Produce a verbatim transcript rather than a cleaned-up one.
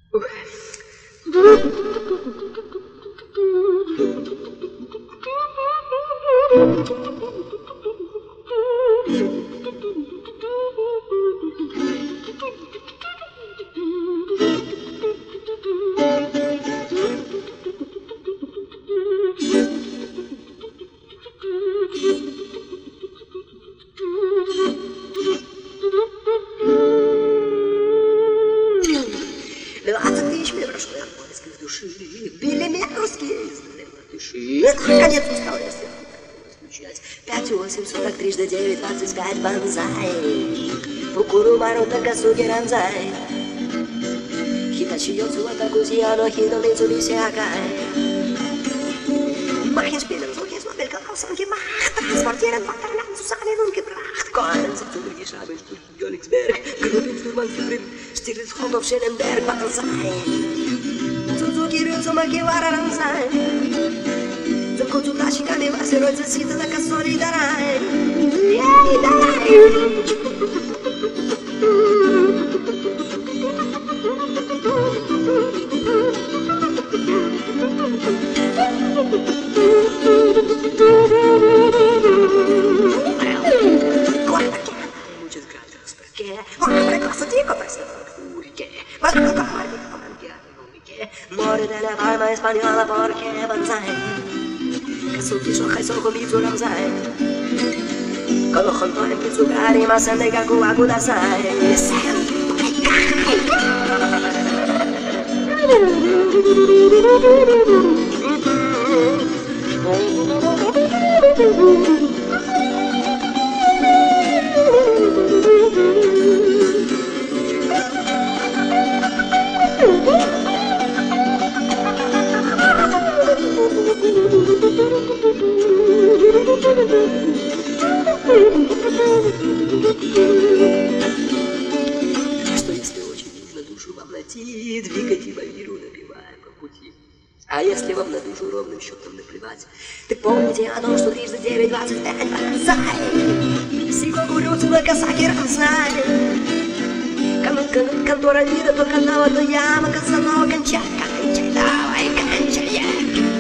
Двадцать тысяч мировших поисков души, миллиметровские дыши. Наконец устал я всех исключать. Пять восемь сорок трижды девять двадцать пять банзай. Фукуру марута касуки ранзай. Хитачи йоцу атаку зияно хидо лицу бисякай. Махин шпилем звуки смотрел канал санки мах. Транспортирует паттернан сусали нунки прахт. Коэн зацудрги шабы штуки Гёликсберг. Глубин Фурманфюрин. Штирлиц Холдов Шелленберг банзай. Сузуки рюцу макивара ранзай. Закуту тачиками васерой засита на косоли дарай. Ей, дарай. Muchas gracias perché ora cosa dico per sempre che ma che muore della palma spagnola perché banzai che sotto so che so come tu non sai quando conto in più cari ma se ne cago a guda sai Что если очень нужно душу вам найти, двигайте по миру, напевая по пути. А если вам на душу ровным счетом наплевать, так помните о том, что трижды девять двадцать пять банзай. Сикоку рюцу на касаки ранзай. Контора вида только одного, то яма, казано, кончай, кончай, давай, кончай,